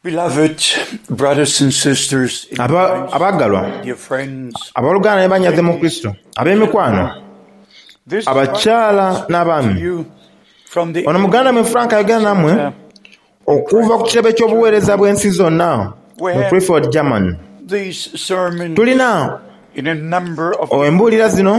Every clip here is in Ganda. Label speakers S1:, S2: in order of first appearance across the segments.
S1: Beloved brothers and sisters,
S2: abagalwa
S1: dear friends,
S2: abalugana ne banyaze mu Kristo ab'emikwano abakyala n'abaami ono muganda mwe Frank ayogera nammwe okuva ku kitebe ky'obuweereza bw'ensi zonna mu Freeford, Germany. Tulina embuulira zino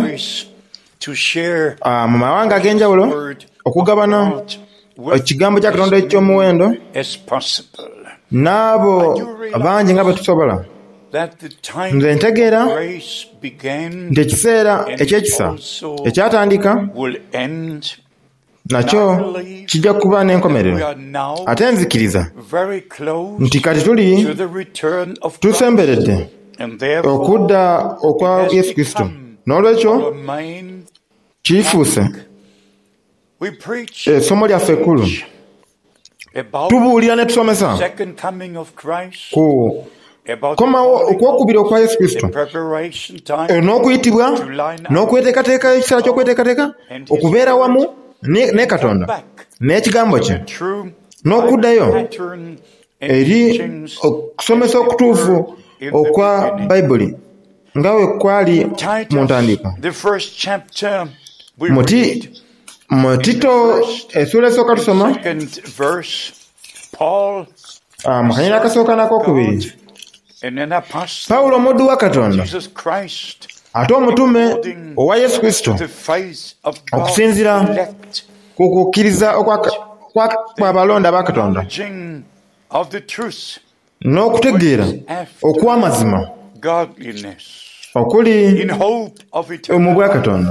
S2: mu mawanga ag'enjawulo okugabana ekigambo kya Katonda eky'omuwendo n'abo bangi nga bwe tusobola. Nze ntegeera nti ekiseera eky'ekisa ekyatandika nakyo kijja kuba n'enkomerero. Ate nzikiriza nti kati tusemberedde okudda okwa Yesu Kristo. N'olwekyo kifuuse essomo lyaffe ekkulu. Tubuulira ne tusomesa ku komawo okwokubira okwa Yesu Kristo n'okuyitibwa n'okweteekateeka ekiseera ky'okweteekateeka okubeera wamu ne Katonda n'ekigambo kye n'okuddayo eri okusomesa okutuufu okwa Bayibuli nga bwe kwali mu ntandikwa. Mu Tito essula esooka tusoma mu kanyira akasooka n'akokubiri, Pawulo omuddu wa Katonda ate omutume owa Yesu Kristo okusinziira ku kukkiriza kw'abalonda ba Katonda n'okutegeera okw'amazima okuli mu bwa Katonda,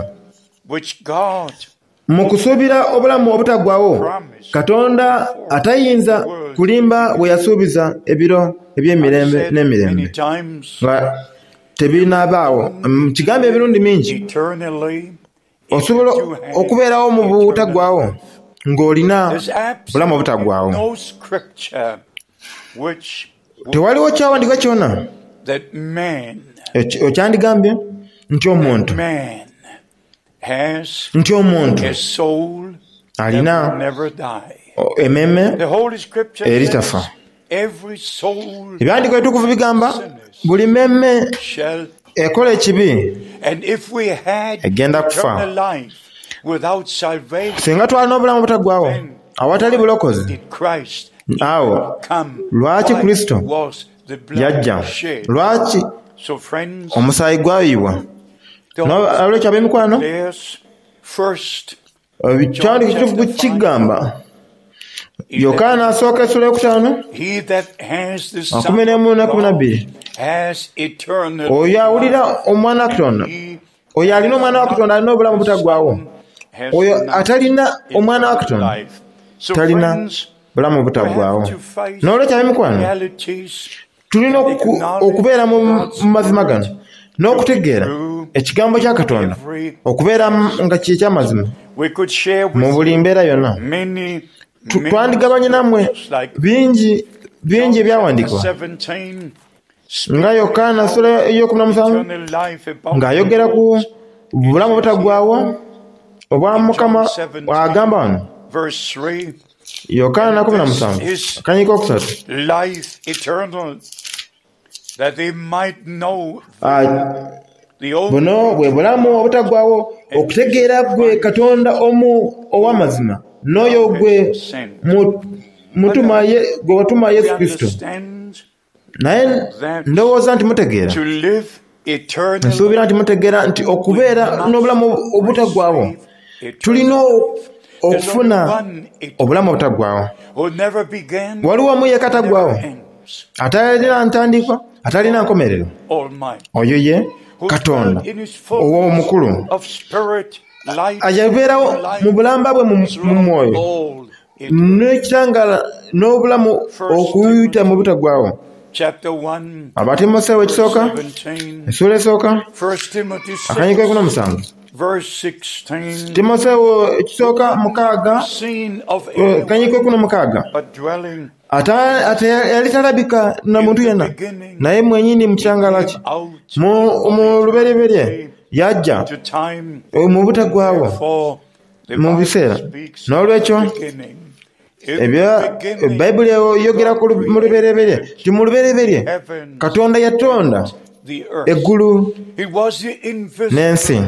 S2: mu kusuubira obulamu obutaggwaawo Katonda atayinza kulimba bwe yasuubiza ebiro eby'emirembe n'emirembe nga tebinaabaawo. Kigambo emirundi mingi osobola okubeerawo mu butaggwaawo ng'olina bulamu obutaggwaawo. Tewaliwo kyawandiikwa kyonna okyandigambye nti omuntu alina emmeeme eritafa. Ebyandiko ebitukuvu bigamba buli mmemme ekola ekibi egenda kufa. Singa twalina obulamu obutaggwaawo awatali bulokozi, awo lwaki Kristo yajja? Lwaki omusaayi gwayiibwa? Olwekyo ab'emikwano ekyandiko ekitukuvu kigamba, Yokaana asooka essula ey'okutaano 11:12, oyo awulira omwana wa Katonda, oyo alina omwana wa Katonda alina obulamu obutaggwaawo. Oyo atalina omwana wa Katonda talina bulamu obutaggwaawo. N'olwekyo ab'emikwano tulina okubeera mu mazima gano n'okutegeera ekigambo kya Katonda, okubeera nga kye ky'amazima mu buli mbeera yonna. Twandigabanye nammwe bingi ebyawandiikibwa nga Yokaana essula ey'okuminamusanvu ng'ayogera ku bulamu obutaggwaawo obwa Mukama agamba wano. Yokaana 17 akanyiko okusatu, buno bwe bulamu obutaggwaawo okutegeera gwe Katonda omu ow'amazima n'oyo gwe watuma Yesu Kristo. Naye ndowooza nti mutegeera, nsuubira nti mutegeera nti okubeera n'obulamu obutaggwaawo tulina okufuna obulamu obutaggwaawo. Waliwo omu yekka ataggwaawo, atalina ntandikwa, atalina nkomerero. Oyo ye Katonda ow'omukulu ayabeerawo mu bulamba bwe mu mwoyo n'ekitangaala n'obulamu okuyita mu butaggwaawo. Abatimoseewo ekisooka essula esooka akanyiko 17, Timoseewo ekisooka 6 akanyiko 16, ate yali talabika na muntu yenna, naye mwenyini mu kitangaala kye mu lubereberye yajja mu butaggwaawo mu biseera. N'olwekyo Bayibuli yogera mu lubereberye ti mu lubereberye Katonda yatonda eggulu n'ensi.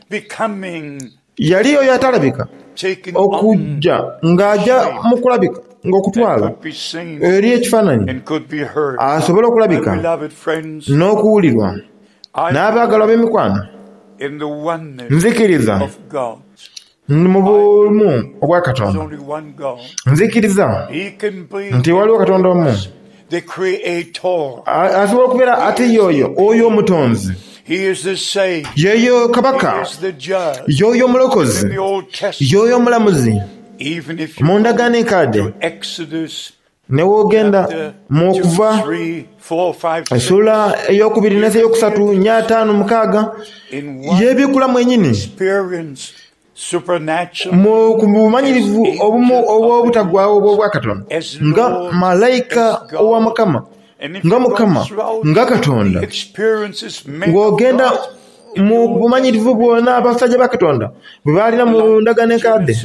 S2: Yali oyo atalabika okujja ng'ajja mu kulabika ng'okutwala eri ekifaananyi asobole okulabika n'okuwulirwa. N'abaagalwa b'emikwano, nzikiriza mu bumu obwa Katonda, nzikiriza nti waliwo Katonda omu asobola okubeera ate oyo omutonzi, yoyo kabaka, yoyo omulokozi, yoyo omulamuzi. Mu ndagaano enkadde ne woogenda mu Okuva essula ey'okubiri n'eyokusatu 4:5 yeebikula mwenyini ku bumanyirivu obumu obw'obutaggwaawo obwa Katonda nga malayika owa Mukama, nga Mukama, nga Katonda. Ng'ogenda mu bumanyirivu bwonna abasajja ba Katonda bwe baalina mu ndagaano enkadde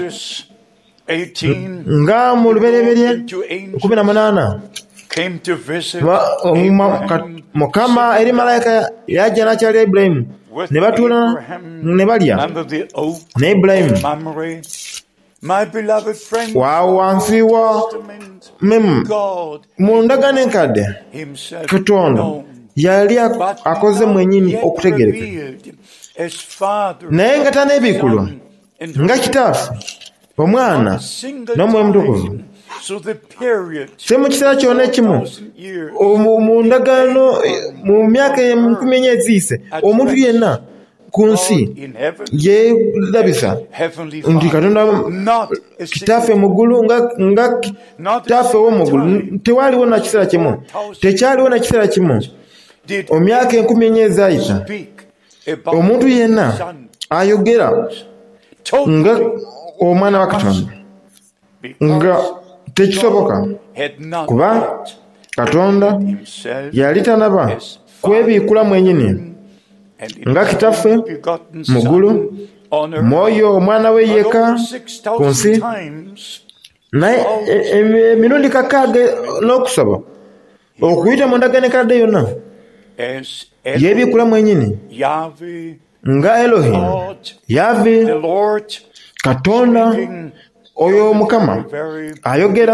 S2: nga mu lubereberye 18 Mukama eri malayika yajja n'akyalira Ibulayimu, ne batuula ne balya ne Ibulayimu waawo wansi wa memu. Mu ndagaano enkadde Katonda yali akoze mwenyini okutegereka, naye nga taneebikulwa nga Kitaafe, Omwana n'Omwoyo Mutukuvu. Se mu kiseera kyonna ekimu mu ndagaano mu myaka 1000 eziyise omuntu yenna ku nsi yeerabisa nti Katonda Kitaafe mu ggulu nga Kitaafe w'omu ggulu. Tewaaliwo na kiseera kimu, tekyaliwo na kiseera kimu mu myaka 1000 ezayita omuntu yenna ayogera nga Omwana wa Katonda, nga tekisoboka, kuba Katonda yali tanaba kwebiikula mwenyini nga Kitaffe mu ggulu, Mwoyo Omwana we yekka ku nsi. Naye emirundi 6 n'okusaba okuyita mu ndagaano enkadde yonna yeebiikula mwenyini nga Elohim, Yahve, Katonda oyo Mukama ayogera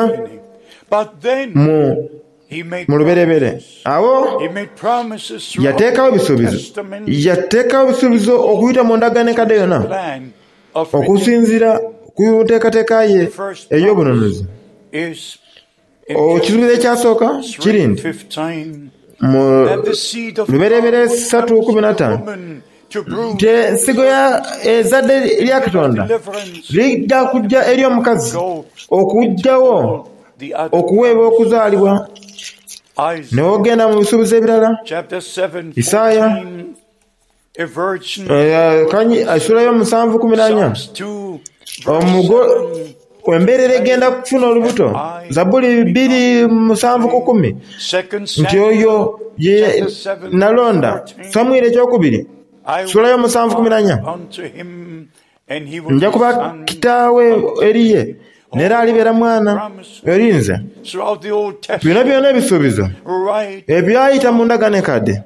S2: mu luberebere. Awo yateekawo ebisuubizo okuyita mu ndagaano enkadde yonna okusinziira ku nteekateeka ye ey'obununuzi. Ekisuubizo ekyasooka kiri nti mu luberebere 3:15 ensigo ezadde lya Katonda lijja kujja eri omukazi okugjawo okuweebwa okuzaalibwa. Ne wogenda mu bisuubizo ebirala, Isaaya essula y'omusanvu 14 embeerera egenda kufuna olubuto. Zabbuli 2:7-10 nti oyo ye nalonda. Samwiri ekyokubiri essula y'omusanvu 14 nja kuba kitaawe eri ye, neera alibeera mwana eri nze. Byonna ebisuubizo ebyayita mu ndagaano enkadde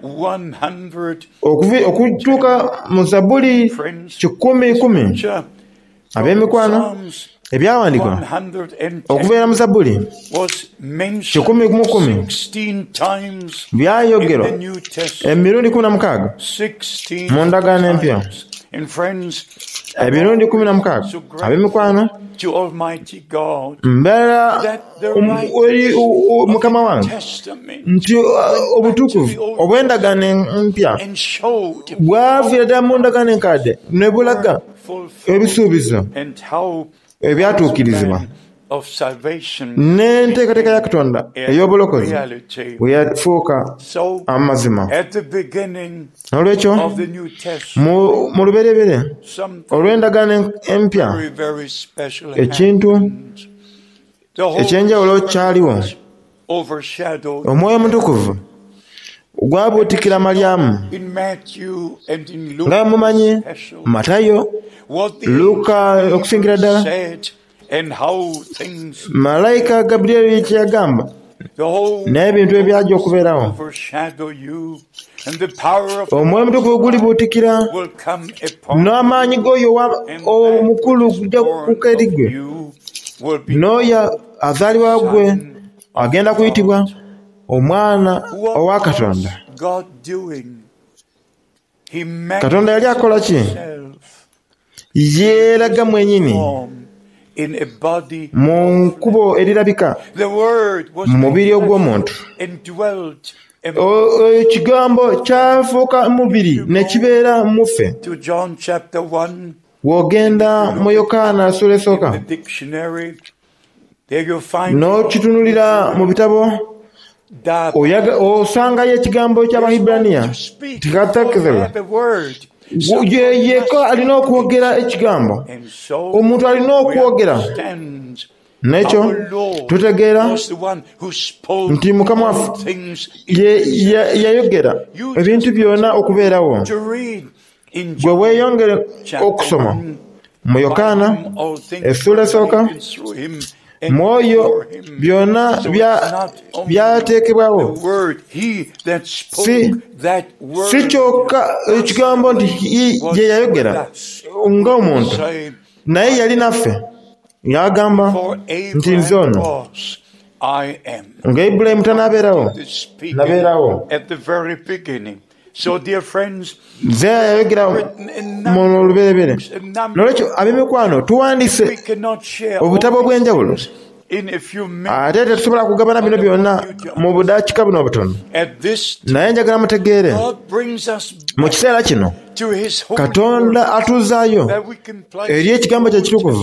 S2: okutuuka mu Zabbuli 10:10 ab'emikwano ebyawandiikwa okubeera mu Zabbuli 10:10 byayogerwa emirundi 16 mu ndagaano empya, emirundi 16 ab'emikwano. Mbeera eri Mukama wange nti obutukuvu obw'endagaano empya bwaviira ddala mu ndagaano enkadde ne bulaga ebisuubizo ebyatuukirizibwa n'enteekateeka ya Katonda ey'obulokozi bwe yafuuka amazima. Olw'ekyo mu lubereberye olw'endagaano empya ekintu ekyenjawulo kyaliwo. Omwoyo Mutukuvu gwabuutikira Malyamu nga mumanyi, Matayo, Luka okusingira ddala malayika Gabriel kyagamba naye ebintu ebyajja okubeerawo omwoyo omutukuvu gulibuutikira n'amaanyi g'oyo omukulu gujja kuka eri ggwe n'oyo azaalibwa ggwe agenda kuyitibwa omwana owa Katonda. Katonda yali akola ki? Yeeraga mwenyini mu nkubo erirabika mu mubiri ogw'omuntu. Ekigambo kyafuuka mubiri ne kibeera muffe. W'ogenda mu Yokaana sura esooka n'okitunulira mu bitabo osangayo ekigambo ky'Abahibraniya tikatakizibwa. Yeka alina okwogera ekigambo, omuntu alina okwogera. N'ekyo tutegeera nti Mukama waffe yayogera ebintu byonna okubeerawo. Gwe weeyongere okusoma mu Yokaana essula esooka, mwoyo byonna byateekebwawo. Si kyokka ekigambo nti ye yayogera ng'omuntu, naye yali naffe. Yagamba nti nze ono. Nga Ibulayimu tanaabeerawo, nabeerawo. Nze yayogera mu lubereberye. N'olwekyo ab'emikwano tuwandiise obutabo bw'enjawulo. Ate tetusobola kugabana bino byonna mu budakiika buno obutono. Naye njagala mutegeere mu kiseera kino Katonda atuzaayo eri ekigambo kye kitukuvu.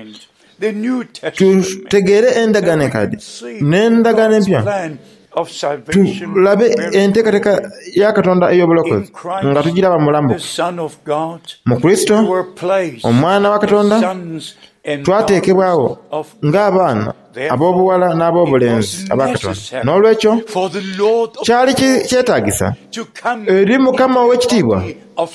S2: Tutegeere endagaano enkadde n'endagaano empya. Tulabe enteekateeka ya Katonda ey'obulokozi nga tugiraba mulamu. Mu Kristo omwana wa Katonda twateekebwawo ng'abaana ab'obuwala n'ab'obulenzi aba Katonda. N'olwekyo kyali kyetaagisa eri Mukama ow'ekitiibwa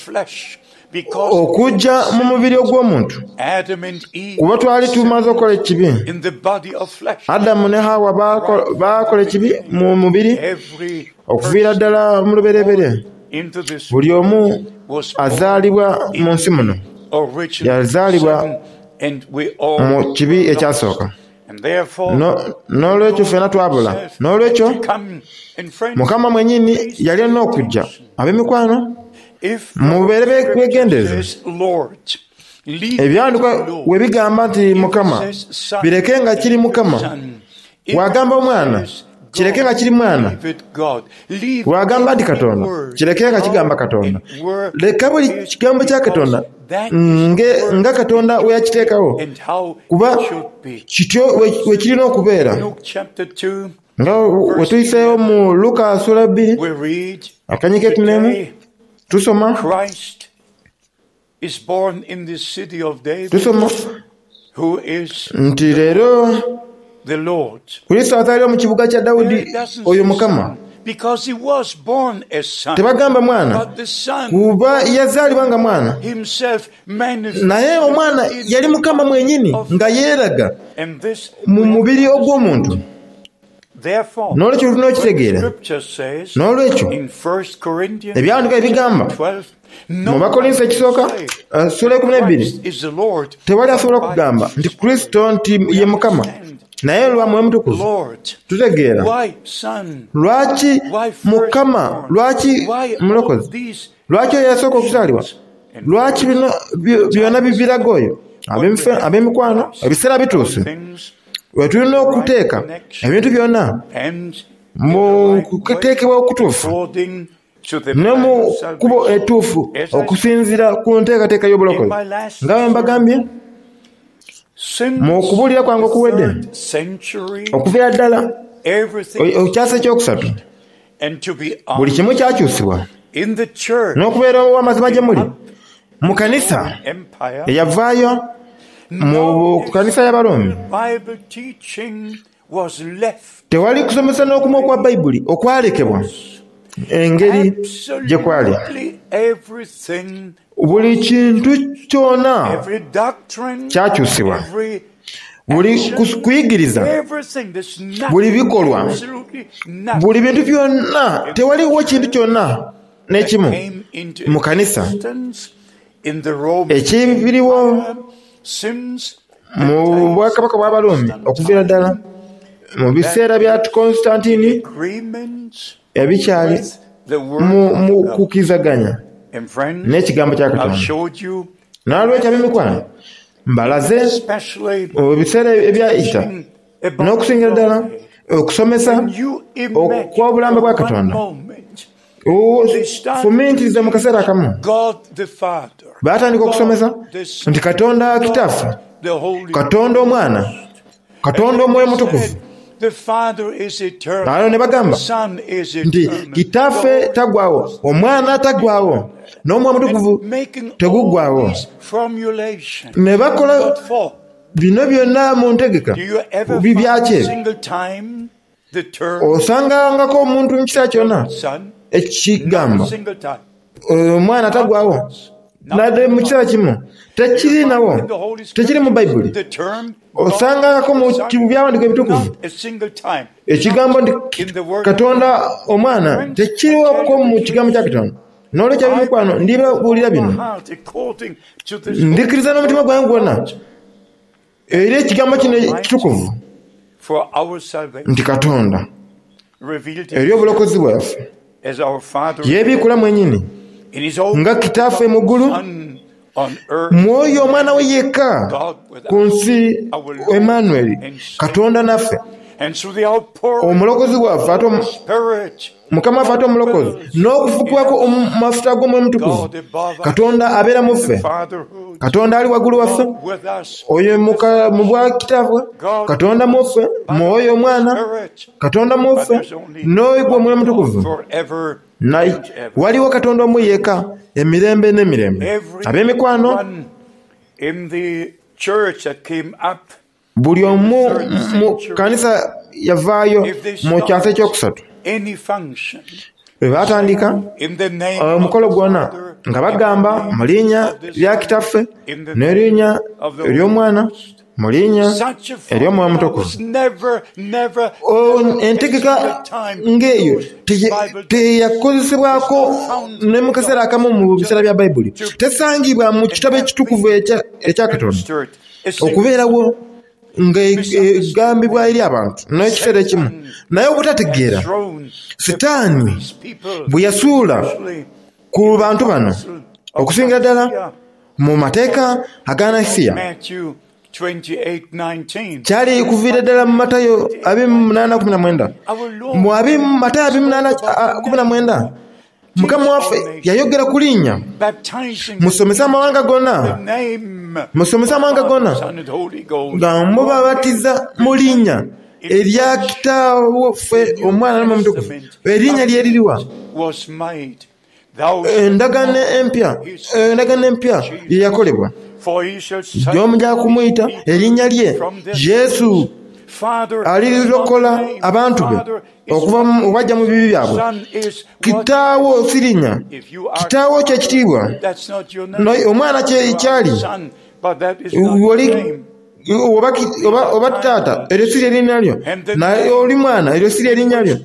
S2: okujja mu mubiri ogw'omuntu, kuba twali tumaze okukola ekibi. Adamu ne Hawa baakola ekibi mu mubiri okuviira ddala mu lubereberye. Buli omu azaalibwa mu nsi muno yazaalibwa mu kibi ekyasooka. N'olwekyo ffenna twabula. N'olwekyo Mukama mwennyini yali alina okujja. Ab'emikwano mubeere beegendereze. Ebyanduka we bigamba nti Mukama bireke nga kiri Mukama. Wagamba omwana kireke nga kiri mwana. Wagamba nti Katonda kireke nga kigamba Katonda. Leka buli kigambo kya Katonda nga Katonda we yakiteekawo, kuba kityo we kirina okubeera. Nga we tuyiseeyo mu Luka sura 2 akanyika 11 tusoma nti leero Kristo azaalibwa mu kibuga kya Dawudi oyo Mukama. Tebagamba mwana kuba yazaalibwa nga mwana, naye omwana yali Mukama mwenyini nga yeeraga mu mubiri ogw'omuntu. N'olwekyo tulina okitegeera. N'olwekyo ebyandiika ebigamba mu Bakolinso ekisooka sura 12 tewali asobola kugamba nti Kristo nti ye Mukama, naye lwa Mwoyo Mutukuvu tutegeera lwaki Mukama, lwaki Mulokozi, lwaki oyo yasooka okuzaalibwa, lwaki byonna bibiraga oyo. Ab'emikwano ebiseera bituuse we tulina okuteeka ebintu byonna mu kuteekebwa okutuufu ne mu kubo etuufu okusinziira ku nteekateeka y'obulokozi. Nga bwe mbagambye mu kubuulira kwange okuwedde okuviira ddala ekyasa ekyokusatu buli kimu kyakyusibwa n'okubeera ow'amazima gye muli mu kanisa eyavaayo mu kanisa y'Abaroomi. Tewali kusomesa n'okumu okwa Bayibuli okwalekebwa engeri gye kwali. Buli kintu kyonna kyakyusibwa. buli kuyigiriza, buli bikolwa, buli bintu byonna, tewaliwo kintu kyonna n'ekimu mu kanisa ekibiriwo mu bwakabaka bw'Abaruumi okuviira ddala mu biseera bya Constantine ebikyali mu kukizaganya n'ekigambo kya Katonda. N'alwekyo ab'emikwano mbalaze mu biseera ebyayita n'okusingira ddala okusomesa okw'obulambe bwa Katonda fumintiriza mu kaseera akamu baatandika okusomesa nti Katonda Kitaffe, Katonda Omwana, Katonda Omwoyo Mutukuvu. Alo ne bagamba nti Kitaffe tagwawo, Omwana tagwawo, n'Omwoyo Mutukuvu teguggwawo. Ne bakola bino byonna mu ntegeka bibyakye. Osangangako omuntu mu kiseera kyonna ekigamba Omwana tagwawo, nadde mu kiseera kimu tekiri nawo, tekiri mu Bayibuli. Osangako mu byawandiiko ebitukuvu ekigambo nti Katonda Omwana tekiriwako mu kigambo kya Katonda. N'olwekyo ab'emikwano ndibabuulira bino, ndikiriza n'omutima gwange gwonna eri ekigambo kino ekitukuvu nti Katonda eri obulokozi bwaffe yeebiikula mwenyini nga Kitaffe mu ggulu, Mwoyo Omwana we yekka ku nsi, Emmanuel, Katonda naffe, omulokozi waffe ate Mukama waffe ate omulokozi, n'okufukibwako mafuta g'Omwoyo Mutukuvu. Katonda abeera mu ffe, Katonda ali waggulu waffe, oyo mu bwa Kitaffe, Katonda mu ffe, Mwoyo Omwana, Katonda mu ffe, n'oyo Omwoyo Mutukuvu. Waliwo Katonda omu yekka emirembe n'emirembe. Ab'emikwano, buli omu mu kanisa yavaayo mu kyasa ekyokusatu bwe baatandika omukolo gwonna nga bagamba mu linnya lya Kitaffe n'erinnya ery'Omwana mu linnya ery'Omwoyo Mutukuvu. Entegeka ng'eyo teyakozesebwako ne mu kaseera akamu mu biseera bya Bayibuli. Tesangibwa mu kitabo ekitukuvu ekya Katonda okubeerawo ng'egambibwa eri abantu n'ekiseera ekimu. Naye obutategeera, Sitaani bwe yasuula ku bantu bano okusingira ddala mu mateeka ag'Anasiya, kyali kuviira ddala mu Matayo 28:19. Mu Matayo 28:19 Mukama waffe yayogera ku linnya, musomese amawanga gonna, musomese amawanga gonna nga mubabatiza mu linnya erya Kitaffe, Omwana n'Omwoyo Mutukuvu. Erinnya lye liriwa? Endagaano empya ye yakolebwa, gy'omujja kumuyita erinnya lye Yesu, alirokola abantu be okuva obajja mu bibi byabwe. Kitaawo si linnya, Kitaawo kye kitiibwa, Omwana kyali oba taata, eryo si erinnya lyo, naye oli mwana, eryo si erinnya lyo.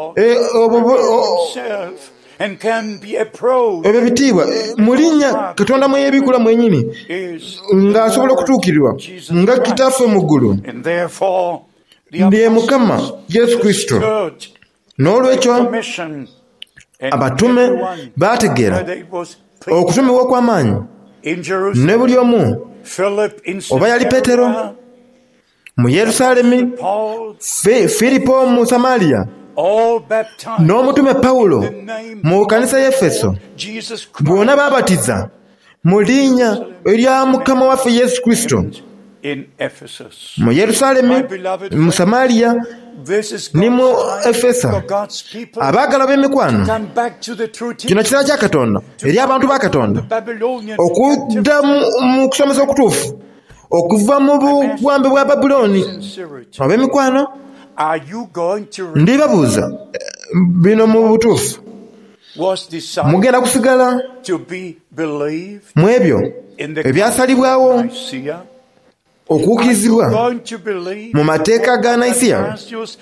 S2: Ebyo bitiibwa mu linnya Katonda mwe yeebikula mwenyini ng'asobola okutuukirirwa nga Kitaffe mu ggulu ndiye Mukama Yesu Kristo. N'olwekyo abatume baategeera okutumibwa kw'amaanyi ne buli omu, oba yali Peetero mu Yerusaalemi, Filipo mu Samaliya, n'omutume Pawulo mu kanisa y'Efeso, bonna baabatiza mu linnya erya Mukama waffe Yesu Kristo. Mu Yerusaalemi, mu Samaliya ne mu Efesa. Abaagala b'emikwano, kino kiseera kya Katonda eri abantu ba Katonda okudda mu kusomesa okutuufu okuva mu buwambe bwa Babulooni. Ab'emikwano, ndibabuuza bino mu butuufu, mugenda kusigala mu ebyo ebyasalibwawo okukirizibwa mu mateeka ga Naisiya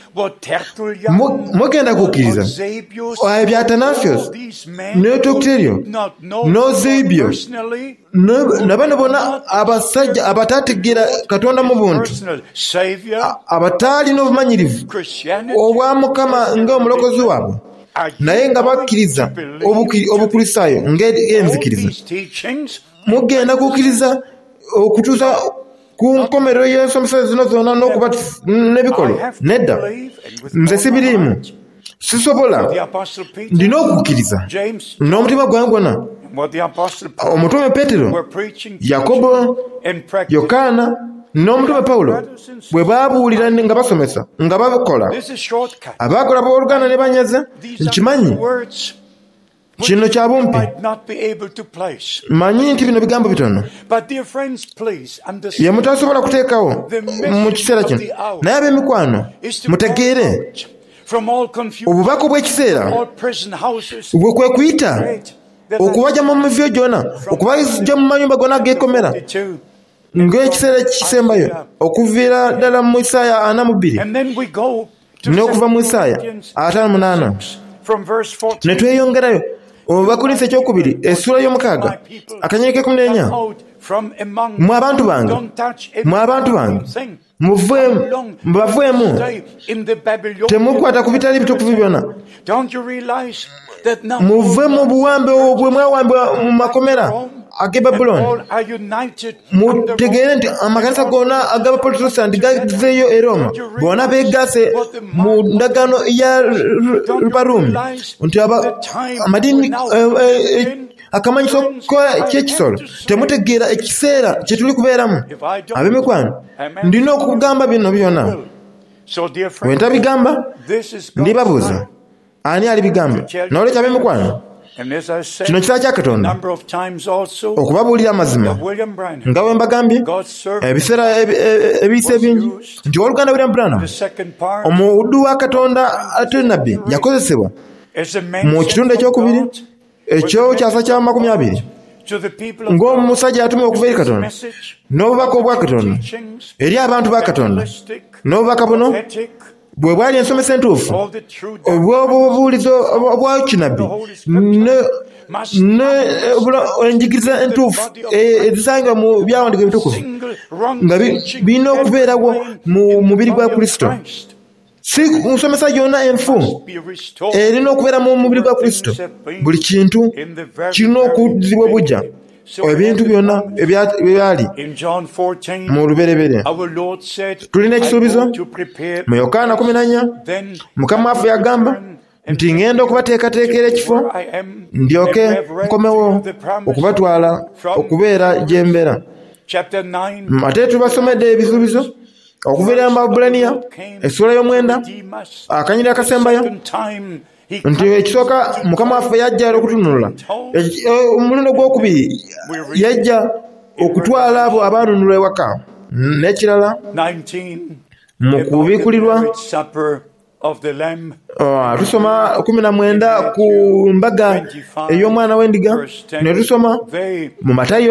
S2: mugenda kukkiriza ebya Athanasius ne Tertullian n'Eusebio n'abana bonna abasajja abatategeera Katonda mu buntu abataalina obumanyirivu obwa Mukama ng'omulokozi waabwe naye nga bakkiriza obukristaayo ng'enzikiriza mugenda kukkiriza okutuusa ku nkomerero y'ensomesa zino zonna n'okuba n'ebikolo. Nedda, nze sibiriimu, sisobola, ndina okukkiriza n'omutima gwange gwonna. Omutume Peetero, Yakobo, Yokaana n'omutume Pawulo bwe baabuulira nga basomesa nga bakola abaakola booluganda ne banyaza, nkimanyi kino kya bumpi, manyi nti bino bigambo bitono ye mutasobola kuteekawo mu kiseera kino. Naye ab'emikwano mutegeere obubaka bw'ekiseera bwe kwe kuyita okubajja mu mivyo gyonna, okubajja mu mayumba gonna ag'ekomera ng'ekiseera kisembayo okuviira ddala mu Isaaya 42 n'okuva mu Isaaya 58 ne tweyongerayo Abakorinto ekyokubiri essula y'omukaaga akanyiri k'ekumi mwe abantu bange mubaveemu temukwata ku bitali bitukuvu byonna, muve mu buwambe bwe mwawambibwa mu makomera ag'e Babuloni. Mutegeere nti amakanisa gonna ag'Abaprotestanti gazeeyo e Roma bonna beegase mu ndagaano ya Ruparumi nti amadini akamanyiso ky'ekisolo. Temutegeera ekiseera kye tuli kubeeramu. Ab'emikwano, ndina okugamba bino byonna. Bwe ntabigamba ndibabuuza ani alibigamba. N'olwekyo ab'emikwano, kino kisaa kya Katonda okubabuulira amazima nga bwe mbagambye ebiseera ebiyise ebingi nti owooluganda William Branham omuddu wa Katonda ate nabbi yakozesebwa mu kitundu ekyokubiri ekyokyasa kya 20 ng'omusajja atumwa okuva eri Katonda n'obubaka obwa Katonda eri abantu ba Katonda. N'obubaka buno bwe bwali ensomesa entuufu obw'obubuulizo obwa kinabbi enjigiriza entuufu ezisangibwa mu byawandiika ebitukuvu nga birina okubeerawo mu mubiri gwa Kristo. Si nsomesa yonna enfu erina okubeera mu mubiri gwa Kristo. Buli kintu kirina okuzzibwa bujja ebintu byonna ebyali mu lubereberye. Tulina ekisuubizo mu Yokaana 14 Mukama waffe yagamba nti ngenda okubateekateekera ekifo ndyoke nkomewo okubatwala okubeera gye mbeera. Ate tubasomedde ebisuubizo okubeera mu Babulaniya essula y'omwenda akanyiri akasembayo nti ekisooka Mukama waffe yajja okutununula. Omulundi gwokubiri yajja okutwala abo abaanunulwa ewaka. N'ekirala mu kubikulirwa tusoma 19 ku mbaga ey'omwana w'endiga, ne tusoma mu Matayo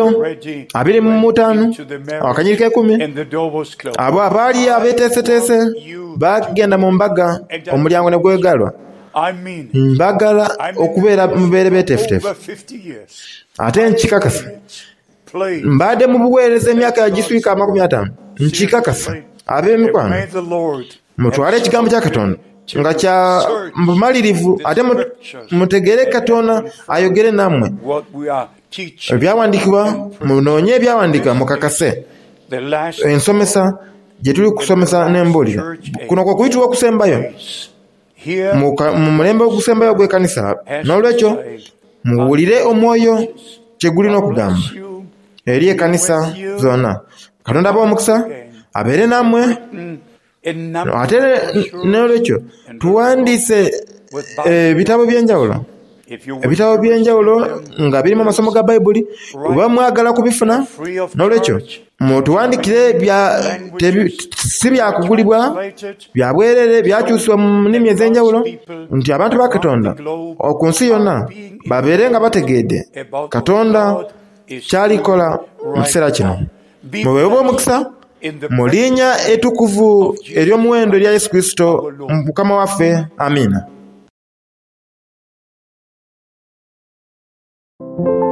S2: 25 akanyiri k'10 abo abaali abeeteeseteese bagenda mu mbaga omulyango ne gwegalwa. Mbagala okubeera mubeere beeteefuteefu. Ate nkikakasa mbadde mu buweereza emyaka giswika 50. Nkikakasa ab'emikwano mutwale ekigambo kya Katonda nga kya bumalirivu ate mutegeere Katonda ayogere nammwe. Ebyawandikibwa munoonye ebyawandiika mukakase ensomesa gye tuli kusomesa n'embuulira. Kuno kwe kuyitibwa okusembayo mu mulembe ogusembayo gw'ekkanisa. N'olwekyo muwulire omwoyo kye gulina okugamba eri ekkanisa zonna. Katonda abawe omukisa abeere nammwe. Ate n'olwekyo tuwandiise ebitabo by'enjawulo. Ebitabo by'enjawulo nga birimu amasomo ga Bayibuli. Oba mwagala kubifuna, n'olwekyo mutuwandikire si byakugulibwa, bya bwerere, byakyusibwa mu nnimi ez'enjawulo nti abantu ba Katonda ku nsi yonna babeere nga bategeedde Katonda ky'alikola mu kiseera kino. Mubeere omukisa mu linnya etukuvu ery'omuwendo erya Yesu Kristo Mukama waffe. Amiina.